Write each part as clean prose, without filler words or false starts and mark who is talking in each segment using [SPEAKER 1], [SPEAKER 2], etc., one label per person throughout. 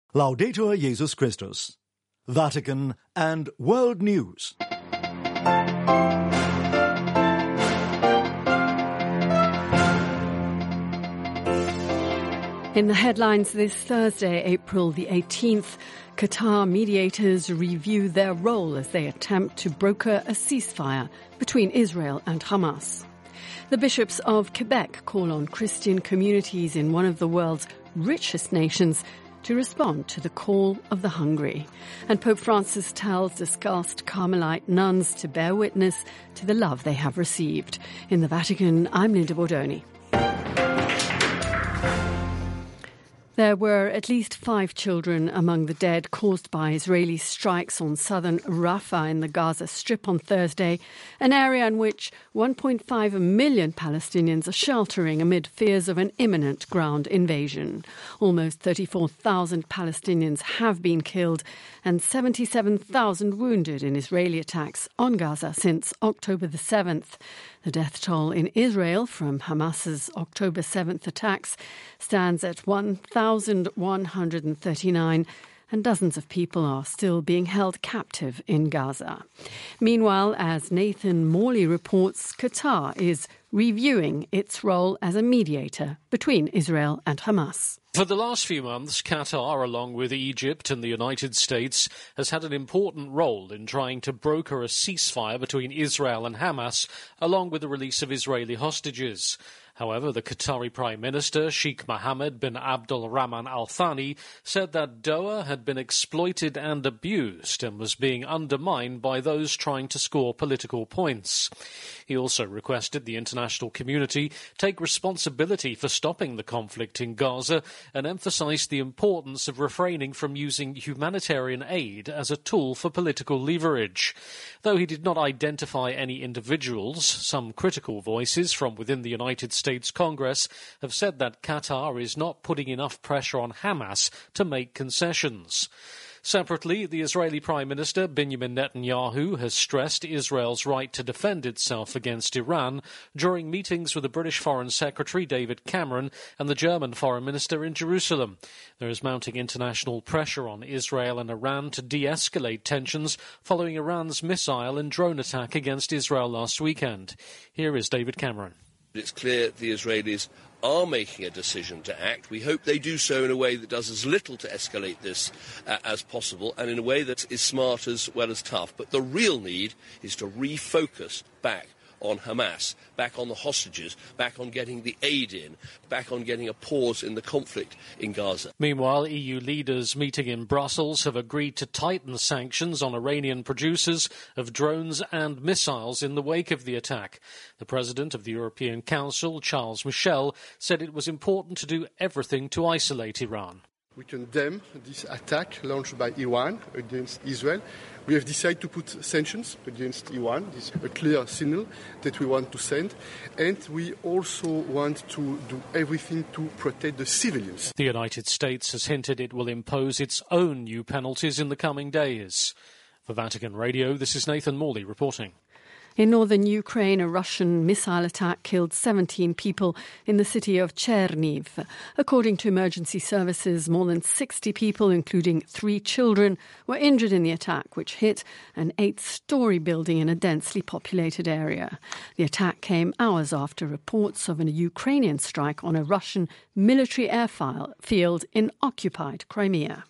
[SPEAKER 1] Laudetur Jesus Christus. Vatican and World News.
[SPEAKER 2] In the headlines this Thursday, April the 18th, Qatar mediators review their role as they attempt to broker a ceasefire between Israel and Hamas. The bishops of Quebec call on Christian communities in one of the world's richest nations to respond to the call of the hungry. And Pope Francis tells disgust Carmelite nuns to bear witness to the love they have received. In the Vatican, I'm Linda Bordoni. There were at least 5 children among the dead caused by Israeli strikes on southern Rafah in the Gaza Strip on Thursday, an area in which 1.5 million Palestinians are sheltering amid fears of an imminent ground invasion. Almost 34,000 Palestinians have been killed and 77,000 wounded in Israeli attacks on Gaza since October the 7th. The death toll in Israel from Hamas's October 7th attacks stands at 1,139, and dozens of people are still being held captive in Gaza. Meanwhile, as Nathan Morley reports, Qatar is reviewing its role as a mediator between Israel and Hamas.
[SPEAKER 3] For the last few months, Qatar, along with Egypt and the United States, has had an important role in trying to broker a ceasefire between Israel and Hamas, along with the release of Israeli hostages. However, the Qatari Prime Minister, Sheikh Mohammed bin Abdul Rahman Al Thani, said that Doha had been exploited and abused and was being undermined by those trying to score political points. He also requested the international community take responsibility for stopping the conflict in Gaza and emphasised the importance of refraining from using humanitarian aid as a tool for political leverage. Though he did not identify any individuals, some critical voices from within the United States Congress have said that Qatar is not putting enough pressure on Hamas to make concessions. Separately, the Israeli Prime Minister Benjamin Netanyahu has stressed Israel's right to defend itself against Iran during meetings with the British Foreign Secretary David Cameron and the German Foreign Minister in Jerusalem. There is mounting international pressure on Israel and Iran to de-escalate tensions following Iran's missile and drone attack against Israel last weekend. Here is David Cameron.
[SPEAKER 4] It's clear the Israelis are making a decision to act. We hope they do so in a way that does as little to escalate this as possible and in a way that is smart as well as tough. But the real need is to refocus back on Hamas, back on the hostages, back on getting the aid in, back on getting a pause in the conflict in Gaza.
[SPEAKER 3] Meanwhile, EU leaders meeting in Brussels have agreed to tighten sanctions on Iranian producers of drones and missiles in the wake of the attack. The President of the European Council, Charles Michel, said it was important to do everything to isolate Iran.
[SPEAKER 5] We condemn this attack launched by Iran against Israel. We have decided to put sanctions against Iran. This is a clear signal that we want to send. And we also want to do everything to protect the civilians.
[SPEAKER 3] The United States has hinted it will impose its own new penalties in the coming days. For Vatican Radio, this is Nathan Morley reporting.
[SPEAKER 2] In northern Ukraine, a Russian missile attack killed 17 people in the city of Cherniv. According to emergency services, more than 60 people, including 3 children, were injured in the attack, which hit an 8-story building in a densely populated area. The attack came hours after reports of a Ukrainian strike on a Russian military airfield in occupied Crimea.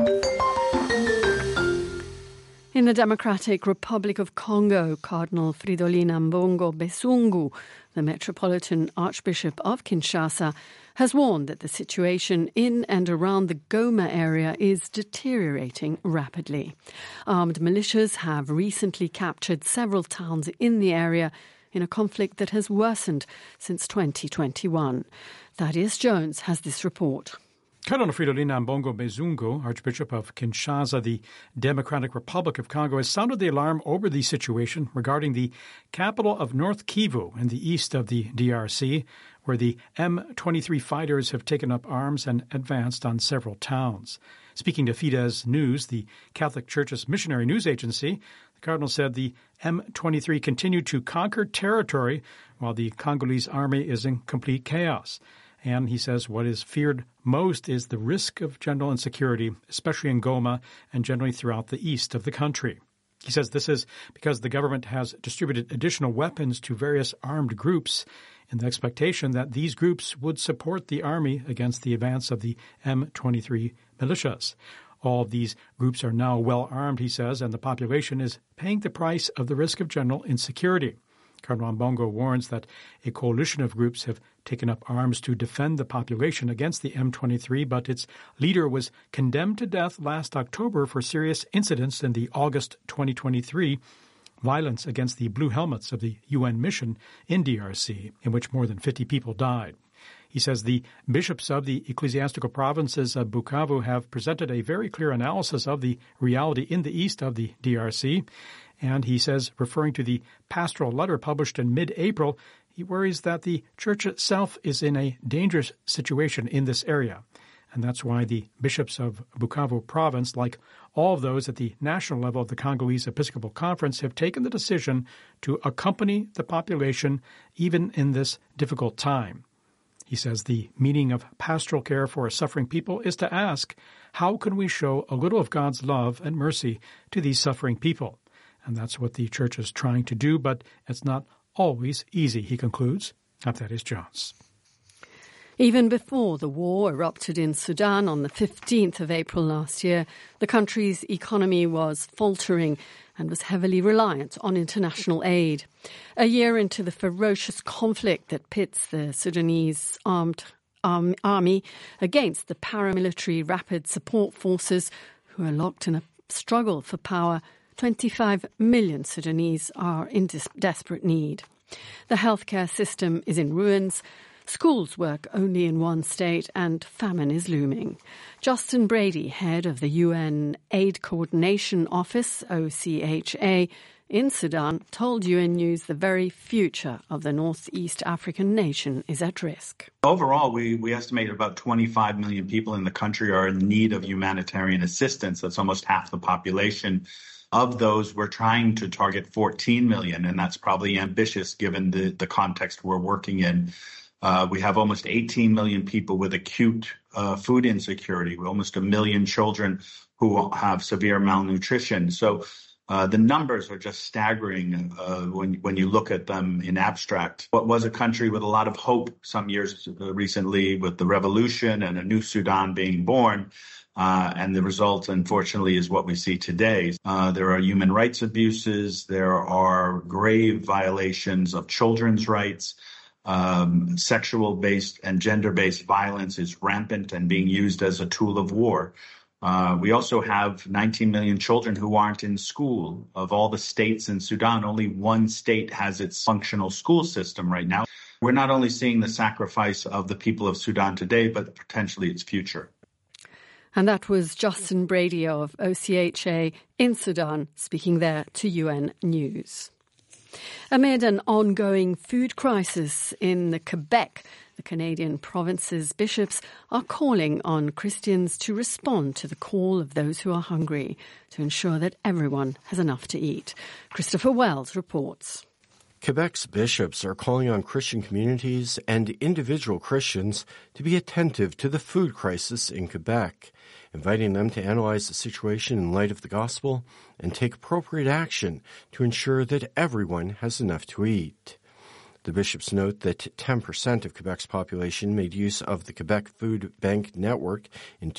[SPEAKER 2] In the Democratic Republic of Congo, Cardinal Fridolin Ambongo Besungu, the Metropolitan Archbishop of Kinshasa, has warned that the situation in and around the Goma area is deteriorating rapidly. Armed militias have recently captured several towns in the area in a conflict that has worsened since 2021. Thaddeus Jones has this report.
[SPEAKER 6] Cardinal Fridolin Ambongo Besungu, Archbishop of Kinshasa, the Democratic Republic of Congo, has sounded the alarm over the situation regarding the capital of North Kivu in the east of the DRC, where the M23 fighters have taken up arms and advanced on several towns. Speaking to Fides News, the Catholic Church's missionary news agency, the Cardinal said the M23 continued to conquer territory while the Congolese army is in complete chaos. And he says what is feared most is the risk of general insecurity, especially in Goma and generally throughout the east of the country. He says this is because the government has distributed additional weapons to various armed groups in the expectation that these groups would support the army against the advance of the M23 militias. All of these groups are now well armed, he says, and the population is paying the price of the risk of general insecurity. Cardinal Ambongo warns that a coalition of groups have taken up arms to defend the population against the M23, but its leader was condemned to death last October for serious incidents in the August 2023 violence against the Blue Helmets of the UN mission in DRC, in which more than 50 people died. He says the bishops of the ecclesiastical provinces of Bukavu have presented a very clear analysis of the reality in the east of the DRC. And he says, referring to the pastoral letter published in mid-April, he worries that the church itself is in a dangerous situation in this area. And that's why the bishops of Bukavu province, like all of those at the national level of the Congolese Episcopal Conference, have taken the decision to accompany the population even in this difficult time. He says the meaning of pastoral care for a suffering people is to ask, how can we show a little of God's love and mercy to these suffering people? And that's what the church is trying to do, but it's not always easy, he concludes. Thaddeus Jones.
[SPEAKER 2] Even before the war erupted in Sudan on the 15th of April last year, the country's economy was faltering and was heavily reliant on international aid. A year into the ferocious conflict that pits the Sudanese armed army against the paramilitary rapid support forces who are locked in a struggle for power, 25 million Sudanese are in desperate need. The healthcare system is in ruins. Schools work only in one state and famine is looming. Justin Brady, head of the UN Aid Coordination Office, OCHA, in Sudan, told UN News the very future of the Northeast African nation is at risk.
[SPEAKER 7] Overall, we estimate about 25 million people in the country are in need of humanitarian assistance. That's almost half the population. Of those, we're trying to target 14 million, and that's probably ambitious given the context we're working in. We have almost 18 million people with acute food insecurity, almost 1 million children who have severe malnutrition. So the numbers are just staggering when you look at them in abstract. What was a country with a lot of hope some years recently with the revolution and a new Sudan being born, and the result, unfortunately, is what we see today. There are human rights abuses. There are grave violations of children's rights. Sexual-based and gender-based violence is rampant and being used as a tool of war. We also have 19 million children who aren't in school. Of all the states in Sudan, only one state has its functional school system right now. We're not only seeing the sacrifice of the people of Sudan today, but potentially its future.
[SPEAKER 2] And that was Justin Brady of OCHA in Sudan, speaking there to UN News. Amid an ongoing food crisis in the Quebec, the Canadian province's bishops are calling on Christians to respond to the call of those who are hungry to ensure that everyone has enough to eat. Christopher Wells reports.
[SPEAKER 8] Quebec's bishops are calling on Christian communities and individual Christians to be attentive to the food crisis in Quebec, inviting them to analyze the situation in light of the gospel and take appropriate action to ensure that everyone has enough to eat. The bishops note that 10% of Quebec's population made use of the Quebec Food Bank Network in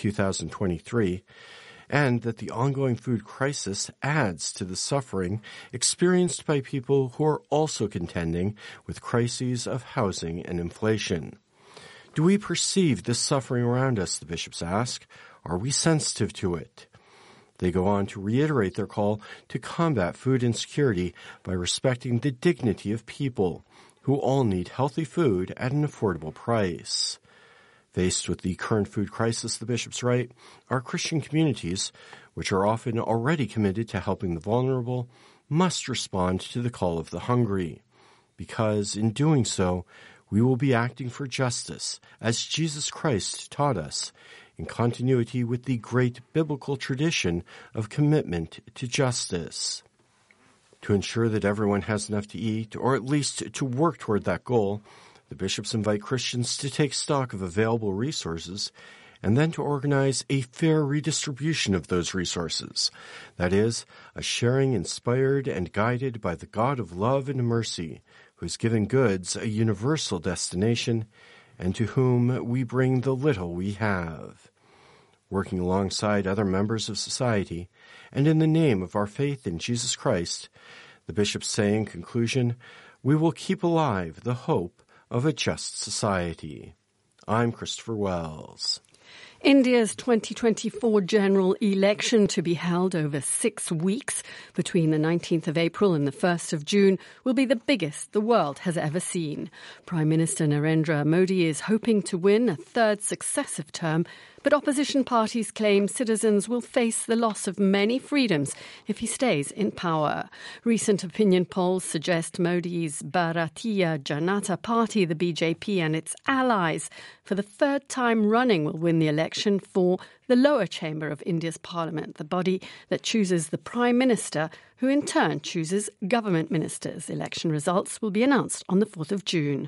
[SPEAKER 8] 2023, and that the ongoing food crisis adds to the suffering experienced by people who are also contending with crises of housing and inflation. Do we perceive this suffering around us, the bishops ask? Are we sensitive to it? They go on to reiterate their call to combat food insecurity by respecting the dignity of people who all need healthy food at an affordable price. Faced with the current food crisis, the bishops write, our Christian communities, which are often already committed to helping the vulnerable, must respond to the call of the hungry, because in doing so, we will be acting for justice, as Jesus Christ taught us, in continuity with the great biblical tradition of commitment to justice. To ensure that everyone has enough to eat, or at least to work toward that goal, The bishops invite Christians to take stock of available resources and then to organize a fair redistribution of those resources. That is, a sharing inspired and guided by the God of love and mercy, who has given goods a universal destination, and to whom we bring the little we have. Working alongside other members of society, and in the name of our faith in Jesus Christ, the bishops say in conclusion, we will keep alive the hope of a just society. I'm Christopher Wells.
[SPEAKER 2] India's 2024 general election, to be held over 6 weeks between the 19th of April and the 1st of June, will be the biggest the world has ever seen. Prime Minister Narendra Modi is hoping to win a third successive term, but opposition parties claim citizens will face the loss of many freedoms if he stays in power. Recent opinion polls suggest Modi's Bharatiya Janata Party, the BJP, and its allies, for the third time running, will win the election for the lower chamber of India's parliament, the body that chooses the Prime Minister, who in turn chooses government ministers. Election results will be announced on the 4th of June.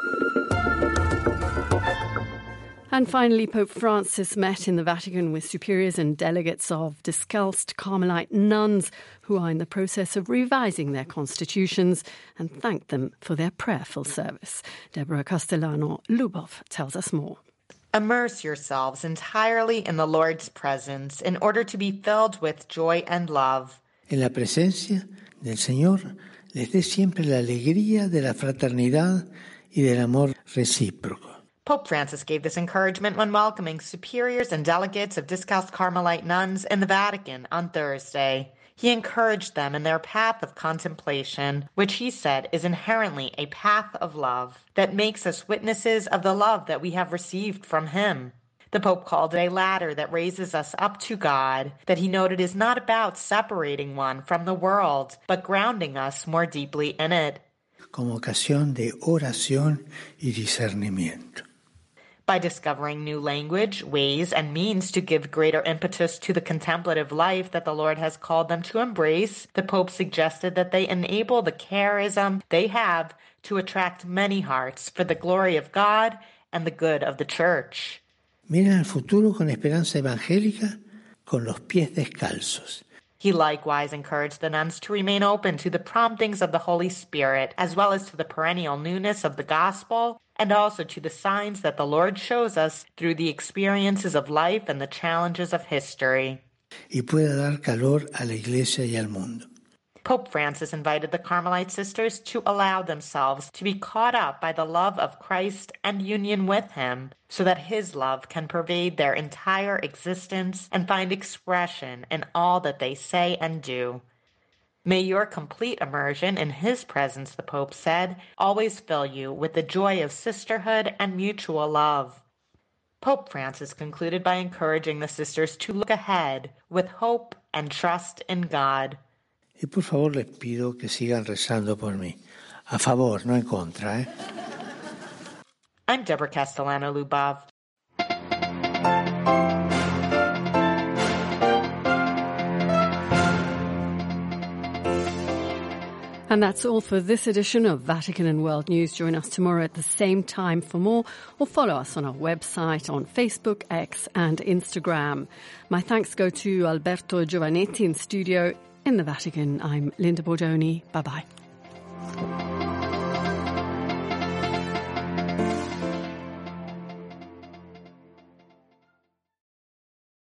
[SPEAKER 2] And finally, Pope Francis met in the Vatican with superiors and delegates of Discalced Carmelite nuns who are in the process of revising their constitutions, and thanked them for their prayerful service. Deborah Castellano-Lubov tells us more.
[SPEAKER 9] Immerse yourselves entirely in the Lord's presence in order to be filled with joy and love.
[SPEAKER 10] En la presencia del Señor les dé siempre la alegría de la fraternidad y del amor recíproco.
[SPEAKER 9] Pope Francis gave this encouragement when welcoming superiors and delegates of Discalced Carmelite nuns in the Vatican on Thursday. He encouraged them in their path of contemplation, which he said is inherently a path of love that makes us witnesses of the love that we have received from him. The Pope called it a ladder that raises us up to God, that he noted is not about separating one from the world, but grounding us more deeply in it.
[SPEAKER 10] Como ocasión de oración y discernimiento.
[SPEAKER 9] By discovering new language, ways, and means to give greater impetus to the contemplative life that the Lord has called them to embrace, the Pope suggested that they enable the charism they have to attract many hearts for the glory of God and the good of the Church.
[SPEAKER 10] Miren al futuro con esperanza evangélica, con los pies descalzos.
[SPEAKER 9] He likewise encouraged the nuns to remain open to the promptings of the Holy Spirit, as well as to the perennial newness of the gospel, and also to the signs that the Lord shows us through the experiences of life and the challenges of history.
[SPEAKER 10] Y pueda dar calor a la Iglesia y al mundo.
[SPEAKER 9] Pope Francis invited the Carmelite sisters to allow themselves to be caught up by the love of Christ and union with him, so that his love can pervade their entire existence and find expression in all that they say and do. May your complete immersion in his presence, the Pope said, always fill you with the joy of sisterhood and mutual love. Pope Francis concluded by encouraging the sisters to look ahead with hope and trust in God.
[SPEAKER 10] Y por favor les pido que sigan rezando por mí. A favor, no en contra,
[SPEAKER 9] I'm Deborah Castellano-Lubov.
[SPEAKER 2] And that's all for this edition of Vatican and World News. Join us tomorrow at the same time for more, or follow us on our website, on Facebook, X and Instagram. My thanks go to Alberto Giovannetti in studio in the Vatican. I'm Linda Bordoni. Bye-bye.